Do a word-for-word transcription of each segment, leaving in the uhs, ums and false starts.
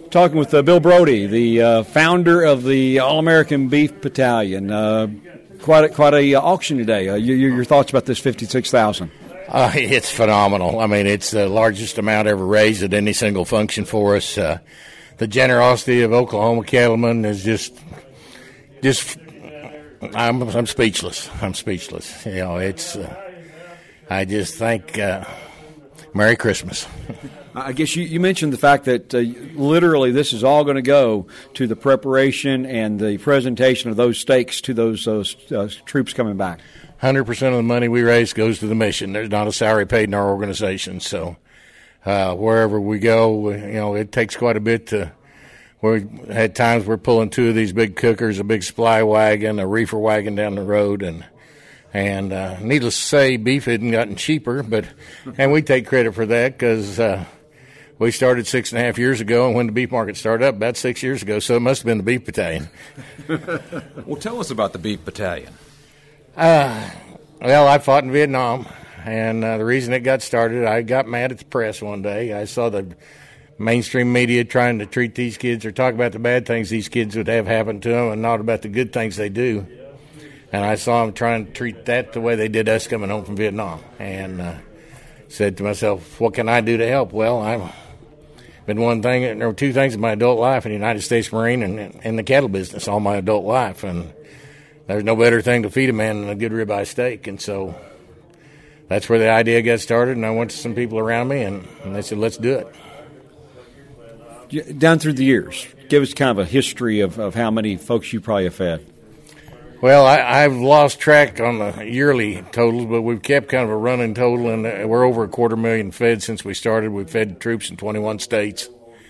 Talking with uh, Bill Brody, the uh, founder of the All-American Beef Battalion. Uh, quite a, quite a uh, auction today. Uh, your, your thoughts about this fifty-six thousand dollars? Uh, it's phenomenal. I mean, it's the largest amount ever raised at any single function for us. Uh, the generosity of Oklahoma cattlemen is just, just. I'm, I'm speechless. I'm speechless. You know, it's. Uh, I just think. Uh, Merry Christmas. I guess you, you mentioned the fact that uh, literally this is all going to go to the preparation and the presentation of those steaks to those, those uh, troops coming back. one hundred percent of the money we raise goes to the mission. There's not a salary paid in our organization. So uh, wherever we go, you know, it takes quite a bit to – we had times we're pulling two of these big cookers, a big supply wagon, a reefer wagon down the road, and – And uh, needless to say, beef hadn't gotten cheaper, but and we take credit for that because uh, we started six and a half years ago, and when the beef market started up, about six years ago, so it must have been the Beef Battalion. Well, tell us about the Beef Battalion. Uh, well, I fought in Vietnam, and uh, the reason it got started, I got mad at the press one day. I saw the mainstream media trying to treat these kids or talk about the bad things these kids would have happen to them and not about the good things they do. And I saw them trying to treat that the way they did us coming home from Vietnam. And uh, said to myself, what can I do to help? Well, I've been one thing, there were two things in my adult life, in the United States Marine and in the cattle business all my adult life. And there's no better thing to feed a man than a good ribeye steak. And so that's where the idea got started. And I went to some people around me, and, and they said, let's do it. Down through the years, give us kind of a history of, of how many folks you probably have fed. Well, I, I've lost track on the yearly totals, but we've kept kind of a running total, and we're over a quarter million fed since we started. We've fed troops in twenty-one states.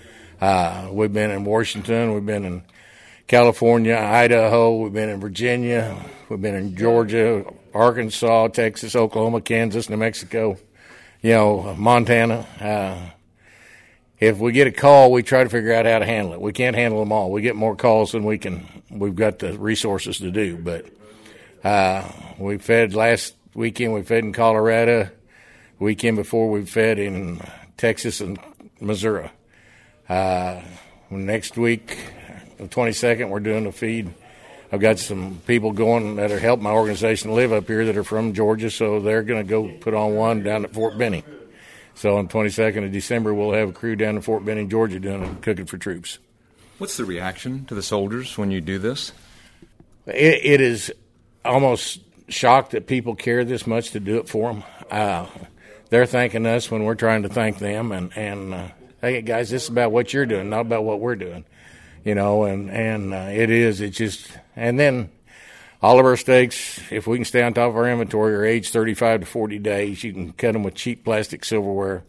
Uh, we've been in Washington. We've been in California, Idaho. We've been in Virginia. We've been in Georgia, Arkansas, Texas, Oklahoma, Kansas, New Mexico, you know, Montana. Uh, if we get a call, we try to figure out how to handle it. We can't handle them all. We get more calls than we can. We've got the resources to do. But uh, we fed last weekend. We fed in Colorado. The weekend before, we fed in Texas and Missouri. Uh, next week, the twenty-second, we're doing a feed. I've got some people going that are helping my organization live up here that are from Georgia, so they're going to go put on one down at Fort Benning. So on the twenty-second of December, we'll have a crew down in Fort Benning, Georgia, doing a cooking for troops. What's the reaction to the soldiers when you do this? It, it is almost shocked that people care this much to do it for them. Uh, they're thanking us when we're trying to thank them. And, and uh, hey, guys, this is about what you're doing, not about what we're doing. You know, and, and uh, it is. It's just – and then all of our steaks, if we can stay on top of our inventory, are aged thirty-five to forty days. You can cut them with cheap plastic silverware.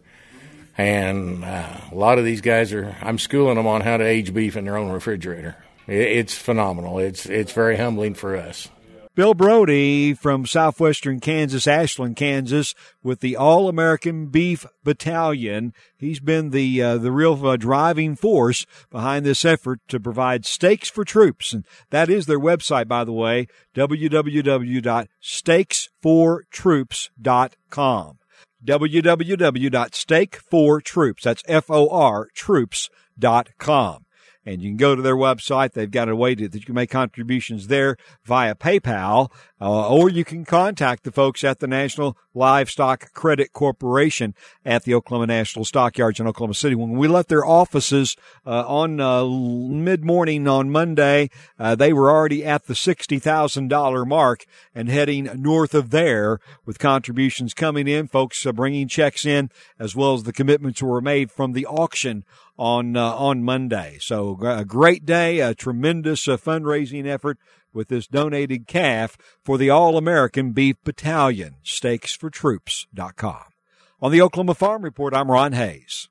And uh, a lot of these guys are – I'm schooling them on how to age beef in their own refrigerator. It, it's phenomenal. It's it's very humbling for us. Bill Brody from southwestern Kansas, Ashland, Kansas, with the All-American Beef Battalion. He's been the uh, the real uh, driving force behind this effort to provide steaks for troops. And that is their website, by the way, w w w dot steaks for troops dot com. w w w dot steak for troops, that's F O R, troops dot com. And you can go to their website. They've got a way to, that you can make contributions there via PayPal, uh, or you can contact the folks at the National Livestock Credit Corporation at the Oklahoma National Stockyards in Oklahoma City. When we left their offices uh, on uh, mid-morning on Monday, uh, they were already at the sixty thousand dollars mark and heading north of there with contributions coming in, folks uh, bringing checks in, as well as the commitments were made from the auction on uh, on Monday. So a great day, a tremendous uh, fundraising effort with this donated calf for the All-American Beef Battalion, steaks for troops dot com. On the Oklahoma Farm Report, I'm Ron Hayes.